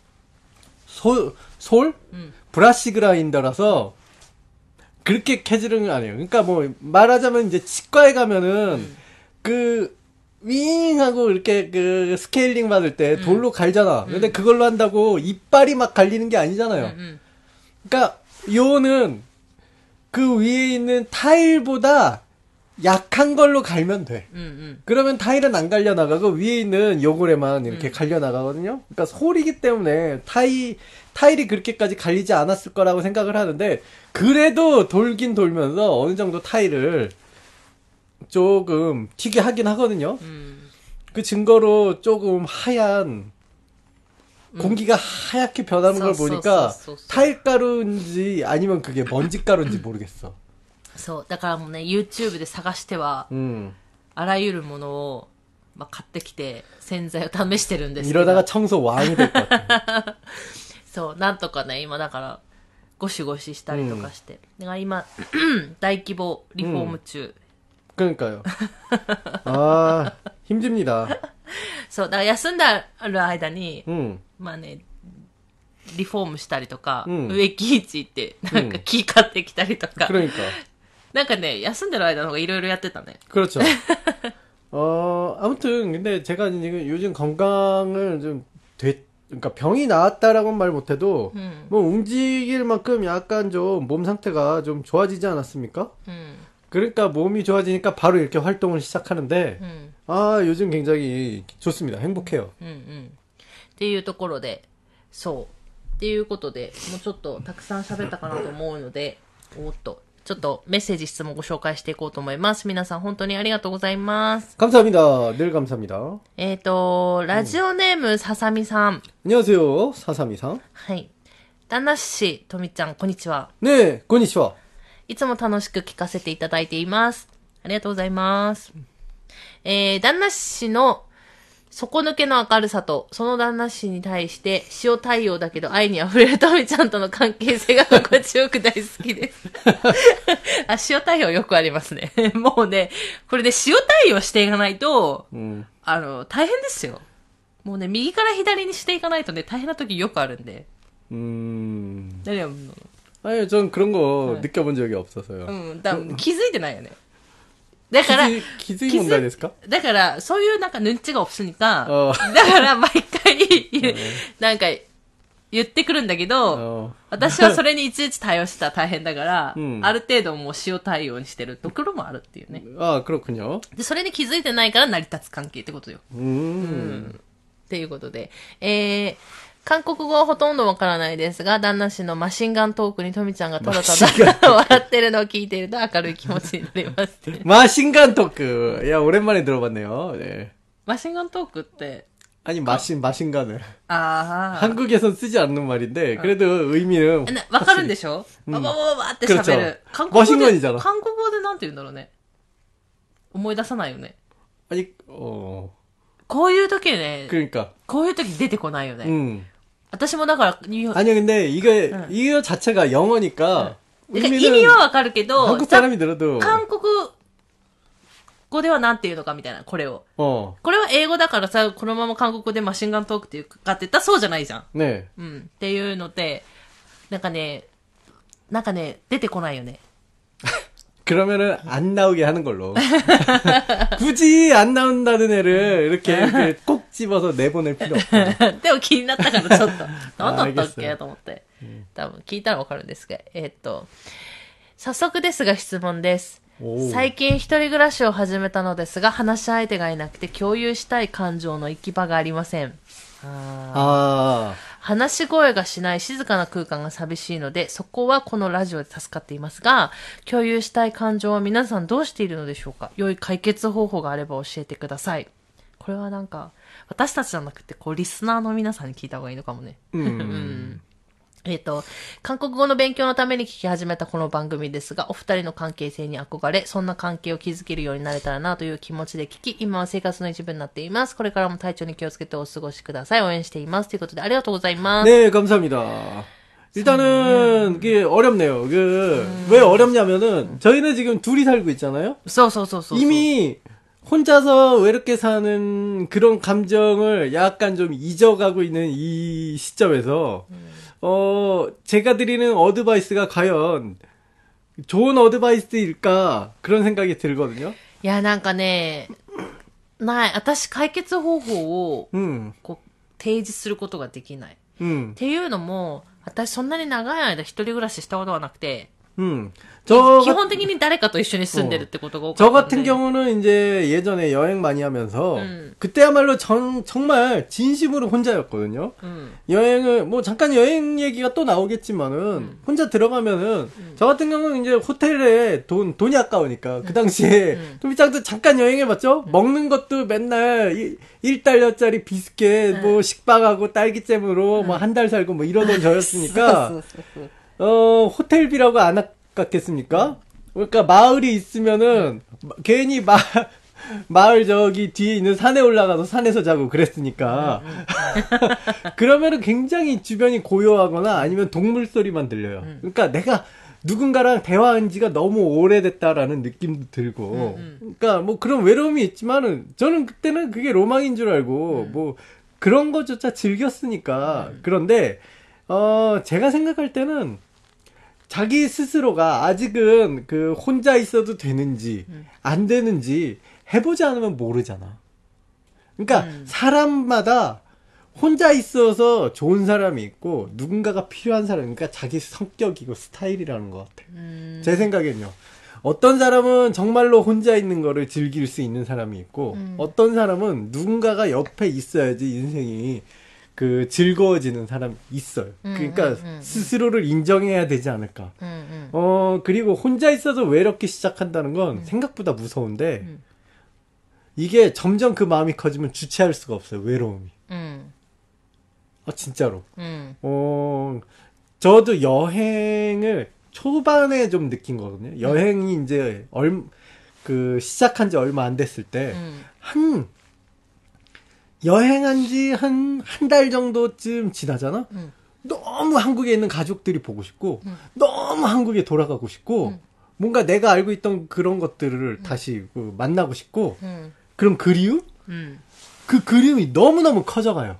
솔? 브러쉬 그라인더라서 그렇게 캐지는 건 아니에요. 그러니까 뭐 말하자면 이제 치과에 가면은 그 윙하고 이렇게 그 스케일링 받을 때 돌로 갈잖아. 근데 그걸로 한다고 이빨이 막 갈리는 게 아니잖아요. 그러니까 요는 그 위에 있는 타일보다 약한 걸로 갈면 돼. 그러면 타일은 안 갈려 나가고 위에 있는 요거래만 이렇게 갈려 나가거든요. 그러니까 솔이기 때문에 타일이 그렇게까지 갈리지 않았을 거라고 생각을 하는데 그래도 돌긴 돌면서 어느 정도 타일을 조금 튀게 하긴 하거든요. 그 증거로 조금 하얀 공기가 하얗게 변하는 걸 보니까 타일 가루인지 아니면 그게 먼지 가루인지 모르겠어. そう。だからもうね、YouTube で探しては、あらゆるものを、まあ、買ってきて、洗剤を試してるんですけど。 이러다가 청소 왕이 될 것 같아. そう、なんとかね、今だから、ゴシゴシしたりとかして。だから今、大規模リフォーム中。 그러니까요. 아, 힘듭니다. そう、だから休んでる間に、まあね、リフォームしたりとか、植木市行って、なんか木買ってきたりとか。 그러니까. なんかね、休んでる間の方がいろいろやってたね。 그렇죠. 아무튼 근데 제가 지금 요즘 건강을 좀 그러니까 병이 나았다라고는 말 못해도 뭐 움직일 만큼 약간 좀 몸 상태가 좀 좋아지지 않았습니까? 그러니까 몸이 좋아지니까 바로 이렇게 활동을 시작하는데 아 요즘 굉장히 좋습니다. 행복해요. っていうところで、そう。っていうことで、もうちょっとたくさん喋ったかなと思うので、ちょっとメッセージ質問ご紹介していこうと思います。皆さん本当にありがとうございます。 감사합니다. 늘 감사합니다. ラジオネームささみさん。 안녕하세요. 사사미상. はい。旦那氏、とみちゃん、こんにちは。 네, konnichiwa. いつも楽しく聞かせていただいています。ありがとうございます。旦那氏の底抜けの明るさと、その旦那氏に対して塩対応だけど愛に溢れるとみちゃんとの関係性が心地よく大好きです。あ、塩対応よくありますね。もうね、これで塩対応していかないと、大変ですよ。もうね、右から左にしていかないとね、大変な時よくあるんで。何を 아니, 전 그런 거 느껴본 적이 없어서요. 気づいてないよね。だから、 気づい問題ですか？ だから、そういうなんかヌンチが없으니까、だから毎回、なんか言ってくるんだけど、私はそれにいちいち対応したら大変だから、ある程度もう塩対応にしてるところもあるっていうね。 あ、그렇군요。 で、それに気づいてないから成り立つ関係ってことよ。っていうことで、韓国語はほとんどわからないですが、旦那氏のマシンガントークにトミちゃんがただただ笑ってるのを聞いていると明るい気持ちになります。 マシンガントーク。いや、오랜만에 들어봤네요. 네. マシンガントークって、 아니, 마신간을. 아. 한국에선 쓰지 않는 말인데, 그래도 의미는. わかるんでしょ？バババババって喋る。韓国語でなんて言うんだろうね。思い出さないよね。 아니, こういう時ね。 그러니까. こういう時出てこないよね。私もだから、 아니, 근데 이거 자체가 영어니까. 의미はわかるけど、 한국 사람이 들어도. 韓国語ではなんて言うのかみたいな、これを。これは英語だからさ、このまま韓国語でマシンガントークっていうかって言ったらそうじゃないじゃん。 ね。 っていうので、なんかね、出てこないよね。 그러면은 안 나오게 하는 걸로. 굳이 안 나온다는 애를 이렇게 꼭 집어서 내보낼 필요 없어. でも気になったからちょっと、何だったっけと思って。多分聞いたらわかるんですが、早速ですが質問です。最近一人暮らしを始めたのですが、話し相手がいなくて共有したい感情の行き場がありません。 話し声がしない静かな空間が寂しいので、そこはこのラジオで助かっていますが、共有したい感情は皆さんどうしているのでしょうか？良い解決方法があれば教えてください。これはなんか、私たちじゃなくて、リスナーの皆さんに聞いた方がいいのかもね。韓国語の勉強のために聞き始めたこの番組ですが、お二人の関係性に憧れ、そんな関係を築けるようになれたらなという気持ちで聞き、今は生活の一部になっています。これからも体調に気をつけてお過ごしください。応援しています。ということで、ありがとうございます。 네, 감사합니다. 일단은, 그게 어렵네요. 왜 어렵냐면은, 저희는 지금 둘이 살고 있잖아요? 이미 혼자서 외롭게 사는 그런 감정을 약간 좀 잊어가고 있는 이 시점에서, 제가 드리는 어드바이스가 과연 좋은 어드바이스일까 그런 생각이 들거든요. 야, なんかね、私解決方法を提示することができない。っていうのも、私そんなに長い間一人暮らししたことはなくて、基本的に誰かと一緒に住んでるってことが多かったんで。 저 같은 경우는 이제 예전에 여행 많이 하면서 그때야말로 정말 진심으로 혼자였거든요. 여행을 뭐 잠깐 여행 얘기가 또 나오겠지만은 혼자 들어가면은 저 같은 경우는 이제 호텔에 돈이 아까우니까 그 당시에 토미짱도 잠깐 여행해봤죠. 먹는 것도 맨날 1달러짜리 비스켓 뭐 식빵하고 딸기잼으로 뭐 한 달 살고 뭐 이러던 저였으니까 호텔비라고 안 아깝겠습니까? 그러니까 마을이 있으면은 괜히 마을 저기 뒤에 있는 산에 올라가서 산에서 자고 그랬으니까 그러면은 굉장히 주변이 고요하거나 아니면 동물 소리만 들려요. 그러니까 내가 누군가랑 대화한 지가 너무 오래됐다라는 느낌도 들고 그러니까 뭐 그런 외로움이 있지만은 저는 그때는 그게 로망인 줄 알고 뭐 그런 것조차 즐겼으니까 그런데 제가 생각할 때는 자기 스스로가 아직은 그 혼자 있어도 되는지 안 되는지 해보지 않으면 모르잖아. 그러니까 사람마다 혼자 있어서 좋은 사람이 있고 누군가가 필요한 사람, 그러니까 자기 성격이고 스타일이라는 것 같아. 제 생각엔요. 어떤 사람은 정말로 혼자 있는 거를 즐길 수 있는 사람이 있고 어떤 사람은 누군가가 옆에 있어야지 인생이 그 즐거워지는 사람이 있어요. 그러니까 스스로를 인정해야 되지 않을까. 그리고 혼자 있어도 외롭게 시작한다는 건 생각보다 무서운데 이게 점점 그 마음이 커지면 주체할 수가 없어요. 외로움이. 진짜로. 저도 여행을 초반에 좀 느낀 거거든요. 여행이 이제 시작한 지 얼마 안 됐을 때 여행한 지 한 달 정도쯤 지나잖아? 너무 한국에 있는 가족들이 보고 싶고, 너무 한국에 돌아가고 싶고, 뭔가 내가 알고 있던 그런 것들을 다시 만나고 싶고, 그럼 그리움? 그 그리움이 너무너무 커져가요.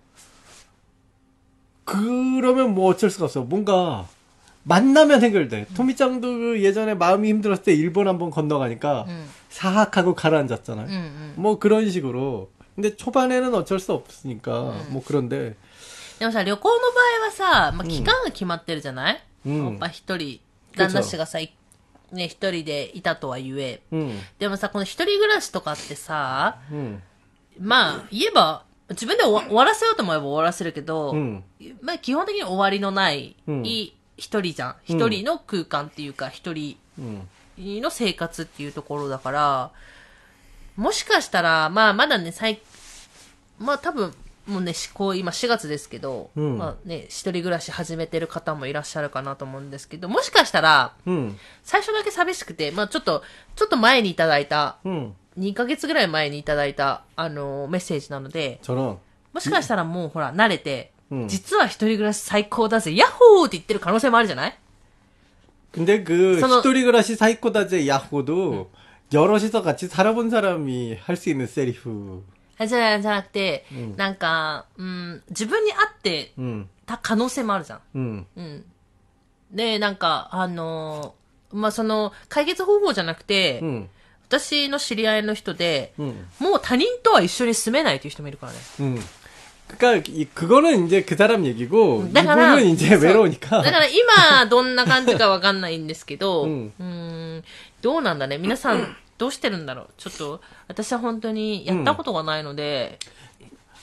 그러면 뭐 어쩔 수가 없어. 뭔가 만나면 해결돼. 토미짱도 예전에 마음이 힘들었을 때 일본 한번 건너가니까 사학하고 가라앉았잖아요. 뭐 그런 식으로. 근데 초반에는 어쩔 수 없으니까 뭐 그런데 でもさ、旅行の場合はさ、まあ、期間が決まってるじゃない？やっぱ一人、旦那氏がさ、ね、一人でいたとは言え。でもさ、この一人暮らしとかってさ、まあ、言えば、自分で終わらせようと思えば終わらせるけど、まあ、基本的に終わりのない、一人じゃん。一人の空間っていうか、一人の生活っていうところだから、もしかしたら、まあ、まだね、まあ、多分、もうね、今4月ですけど、まあね、一人暮らし始めてる方もいらっしゃるかなと思うんですけど、もしかしたら、最初だけ寂しくて、まあ、ちょっと前にいただいた、2ヶ月ぐらい前にいただいた、メッセージなので、もしかしたらもうほら、慣れて、実は一人暮らし最高だぜ、ヤッホーって言ってる可能性もあるじゃない？ 근데 히토리그라시 사이코다제 야호도 여럿이서 같이 살아본 사람이 할 수 있는 세리프. じゃなくて、なんか、自分に合ってた可能性もあるじゃん。で、なんか、まあ、解決方法じゃなくて、私の知り合いの人で、もう他人とは一緒に住めないという人もいるからね。 그러니까 그거는 이제 그 사람 얘기고 이분은 이제 외로우니까. だから今どんな感じかわかんないんですけど、どうなんだね。皆さんどうしてるんだろう。ちょっと私は本当にやったことがないので。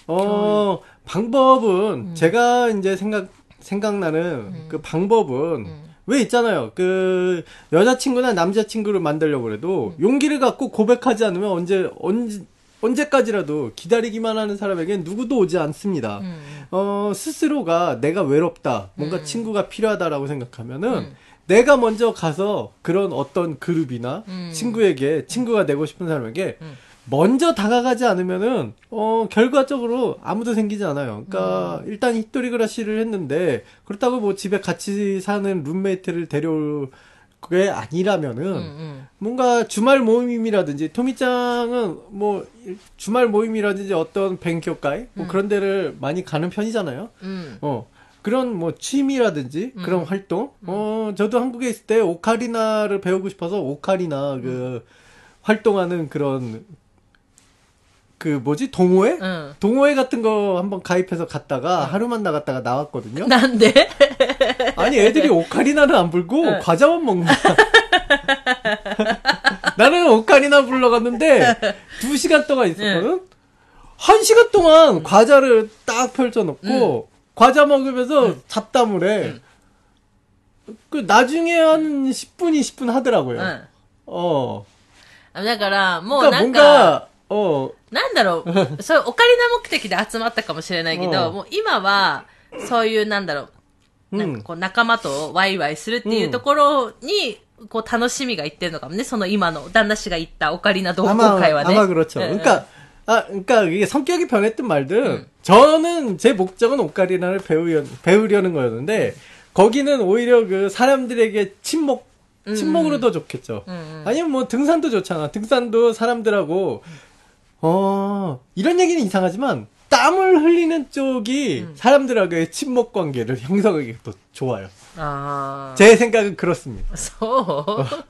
방법은 제가 이제 생각나는 그 방법은 왜 있잖아요. 그 여자친구나 남자친구를 만들려고 그래도 용기를 갖고 고백하지 않으면 언제까지라도 기다리기만 하는 사람에겐 누구도 오지 않습니다. 스스로가 내가 외롭다, 뭔가 친구가 필요하다라고 생각하면은 내가 먼저 가서 그런 어떤 그룹이나 친구에게, 친구가 되고 싶은 사람에게 먼저 다가가지 않으면은 결과적으로 아무도 생기지 않아요. 그러니까 일단 히토리 그라시를 했는데 그렇다고 뭐 집에 같이 사는 룸메이트를 데려올 게 아니라면은 뭔가 주말 모임이라든지, 토미짱은 뭐 주말 모임이라든지 어떤 뱅교과이 뭐 그런 데를 많이 가는 편이잖아요. 그런 뭐 취미라든지 그런 활동. 저도 한국에 있을 때 오카리나를 배우고 싶어서 오카리나 그 활동하는 그런 그 뭐지, 동호회? 동호회 같은 거 한번 가입해서 갔다가 하루만 나갔다가 나왔거든요. 난데? 아니, 애들이 오카리나를 안 불고 과자만 먹는 거야. 나는 오카리나 불러 갔는데 2시간 동안 있었거든. 1시간 동안 과자를 딱 펼쳐놓고 과자 먹으면서 잡담을 해. 그 나중에 한 10분, 20분 하더라고요. だから、もう 그러니까 なんか、 뭔가 なんだろう、そういうお金の目的で集まったかもしれないけど、もう今は、そういうなんだろう、なんかこう仲間とワイワイするっていうところに、こう楽しみがいってるのかもね、その今の旦那氏が言ったオカリナ同好会はね。 아마 그렇죠. 그러니까 이게 성격이 변했든 말든 저는 제 목적은 오카리나를 배우려는 거였는데 거기는 오히려 그 사람들에게 친목으로 더 좋겠죠. 아니면 뭐 등산도 좋잖아. 등산도 사람들하고 이런 얘기는 이상하지만 땀을 흘리는 쪽이 사람들하고의 친목 관계를 형성하기 더 좋아요. 제 생각은 그렇습니다. そう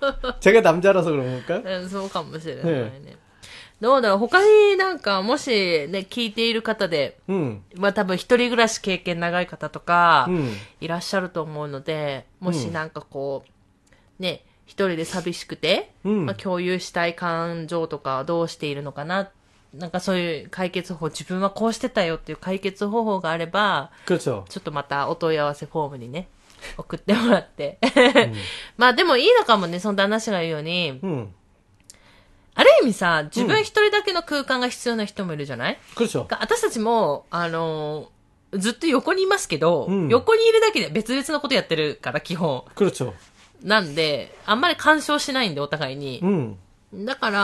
제가 남자라서 그런 걸까? そうかもしれないね。どうだろう、他になんかもしね、聞いている方で、まあ多分一人暮らし経験長い方とか、いらっしゃると思うので、もしなんかこう、ね、一人で寂しくて、まあ、共有したい感情とかどうしているのかな、なんかそういう解決法、自分はこうしてたよっていう解決方法があれば、ちょっとまたお問い合わせフォームにね、送ってもらって。まあでもいいのかもね、その旦那氏が言うように、ある意味さ、自分一人だけの空間が必要な人もいるじゃない？私たちも、ずっと横にいますけど、横にいるだけで別々のことやってるから、基本。なんで、あんまり干渉しないんで、お互いに。だから、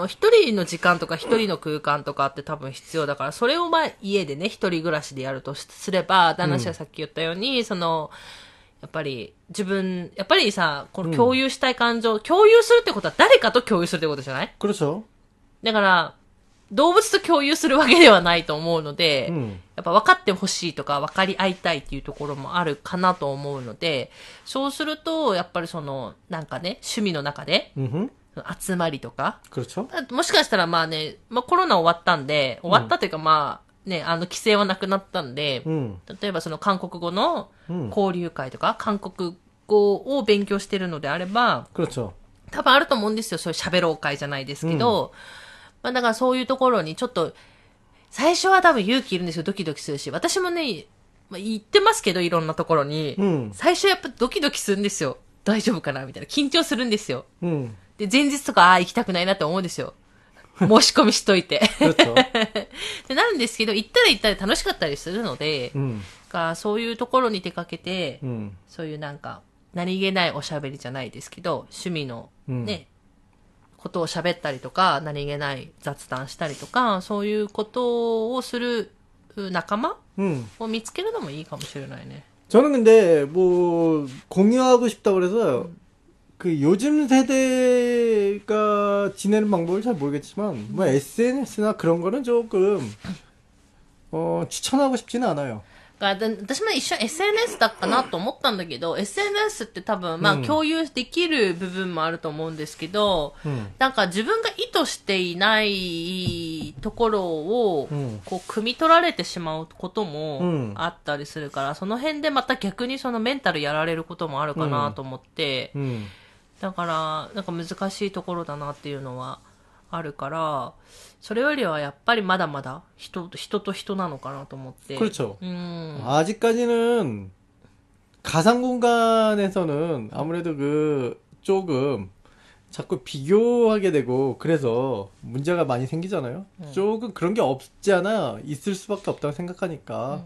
一人の時間とか一人の空間とかって多分必要だから、それをまあ家でね、一人暮らしでやるとすれば、旦那氏がさっき言ったように、やっぱりさ、この共有したい感情、共有するってことは誰かと共有するってことじゃない？だから、動物と共有するわけではないと思うので、やっぱ分かってほしいとか分かり合いたいっていうところもあるかなと思うので、そうすると、やっぱりなんかね、趣味の中で、集まりとか、もしかしたらまあね、まあコロナ終わったんで、終わったというかまあ、ね、規制はなくなったんで、例えば韓国語の交流会とか、韓国語を勉強してるのであれば、多分あると思うんですよ。そういう喋ろう会じゃないですけど、まあだからそういうところにちょっと、最初は多分勇気いるんですよ。ドキドキするし。私もね、まあ、行ってますけど、いろんなところに。最初やっぱドキドキするんですよ。大丈夫かなみたいな。緊張するんですよ。で、前日とか、行きたくないなって思うんですよ。申し込みしといて。でなんですけど、行ったら行ったら楽しかったりするので、そういうところに出かけて、そういうなんか、何気ないおしゃべりじゃないですけど、趣味のね、ことを喋ったりとか、何気ない雑談したりとか、そういうことをする仲間を見つけるのもいいかもしれないね。 저는 근데 뭐 공유하고 싶다고 그래서 그 요즘 세대가 지내는 방법을 잘 모르겠지만 뭐 SNS나 그런 거는 조금 추천하고 싶지는 않아요. 私も一緒 SNS だったなと思ったんだけど、SNS って多分、まあ共有できる部分もあると思うんですけど、なんか自分が意図していないところを、こう、汲み取られてしまうこともあったりするから、その辺でまた逆にそのメンタルやられることもあるかなと思って、だから、なんか難しいところだなっていうのはあるから、それよりはやっぱりまだまだ人と人なのかなと思って。 그렇죠. 아직까지는 가상 공간에서는 아무래도 조금 자꾸 비교하게 되고 그래서 문제가 많이 생기잖아요. 조금 그런 게 없지 않아 있을 수밖에 없다고 생각하니까.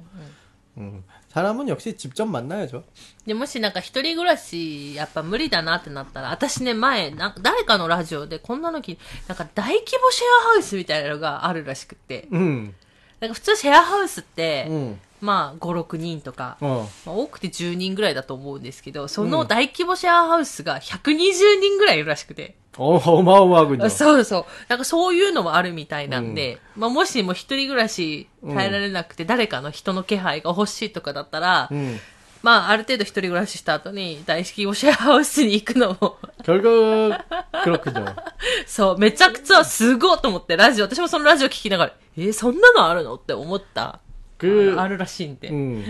사람은 역시 직접 만나야죠. でもしなんか一人暮らしやっぱ無理だなってなったら、私ね前誰かのラジオでこんなのなんか大規模シェアハウスみたいなのがあるらしくて、なんか普通シェアハウスって、まあ5、6人とか、まあ、多くて10人ぐらいだと思うんですけど、その大規模シェアハウスが120人ぐらいいるらしくて。 어마어마하군요. そうそう。なんかそういうのもあるみたいなんで、まあもしも一人暮らし耐えられなくて、誰かの人の気配が欲しいとかだったら、まあある程度一人暮らしした後に大規模シェアハウスに行くのも。 결국 그렇군요. そう、めちゃくちゃすごいと思って私もそのラジオ聞きながら、そんなのあるのって思った。あるらしいんで。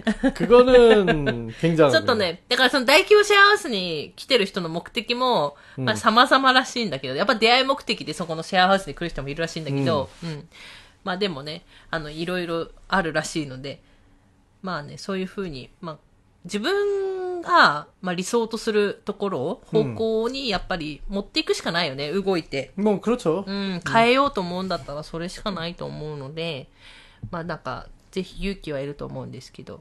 그거는 굉장히 ちょっとね、だからその大規模シェアハウスに来てる人の目的も、まあ様々らしいんだけど、やっぱ出会い目的でそこのシェアハウスに来る人もいるらしいんだけど、まあでもね、いろいろあるらしいので、まあね、そういうふうに、まあ、自分が、まあ理想とするところ、方向にやっぱり持っていくしかないよね、動いて。 もう、그렇죠. 変えようと思うんだったらそれしかないと思うので、まあなんか、ぜひ勇気はいると思うんですけど.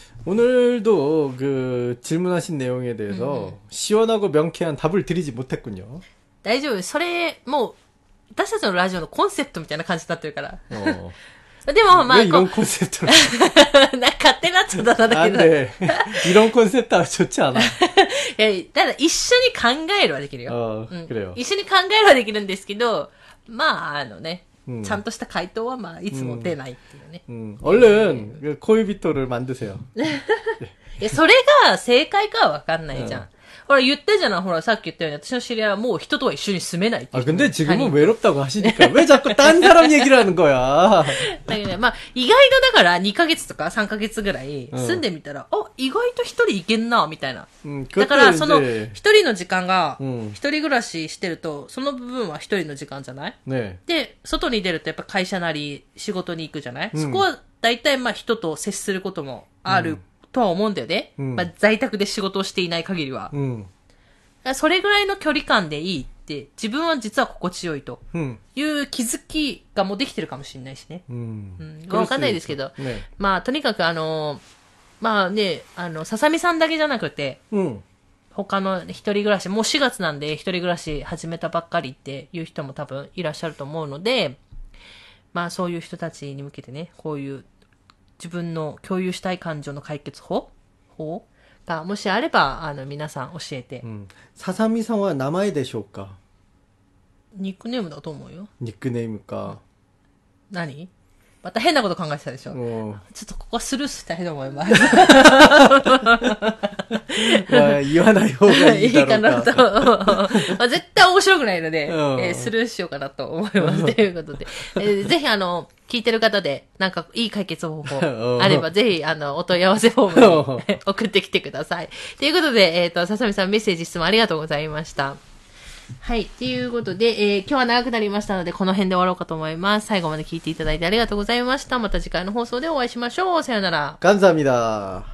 오늘도 질문하신 내용에 대해서 시원하고 명쾌한 답을 드리지 못했군요. 大丈夫。それ、もう、私たちのラジオのコンセプトみたいな感じになってるから。でも、まあ、 왜 이런 콘셉트를? 勝手になっちゃったんだけど。 네. 이런 콘셉트가 좋지 않아. ただ、一緒に考えるはできるよ。 그래요. 一緒に考えるはできるんですけど、まあ、ね、ちゃんとした回答はまあいつも出ないっていうね。 얼른恋人를 만드세요. それが正解かはわかんないじゃん。ほら言ったじゃない、ほらさっき言ったように私の知り合いはもう人とは一緒に住めないっていう。 근데 지금은 외롭다고 하시니까 왜 자꾸 딴 사람 얘기를 하는 거야. だけどね、まあ意外とだから2ヶ月とか3ヶ月ぐらい住んでみたら、意外と一人いけんなみたいな。だからその一人の時間が一人暮らししてるとその部分は一人の時間じゃない？ね。で外に出るとやっぱ会社なり仕事に行くじゃない？そこは大体まあ人と接することもある。とは思うんだよね。まあ、在宅で仕事をしていない限りは。それぐらいの距離感でいいって、自分は実は心地よいという気づきがもうできてるかもしれないしね。わかんないですけど。ね、まあ、とにかくまあね、ささみさんだけじゃなくて、他の一人暮らし、もう4月なんで一人暮らし始めたばっかりっていう人も多分いらっしゃると思うので、まあそういう人たちに向けてね、こういう自分の共有したい感情の解決法がもしあれば皆さん教えて。 ささみさんは名前でしょうか？ ニックネームだと思うよ。 ニックネームか。 何？また変なこと考えてたでしょ。ちょっとここはスルーしたいと思います。 言わない方がいいだろうか。いいかなと。絶対面白くないので、スルーしようかなと思います。ということで。ぜひ聞いてる方で、なんかいい解決方法あれば、ぜひお問い合わせフォームに送ってきてください。ということで、ささみさんメッセージ質問ありがとうございました。はい。ということで、今日は長くなりましたので、この辺で終わろうかと思います。最後まで聞いていただいてありがとうございました。また次回の放送でお会いしましょう。さよなら。 감사합니다。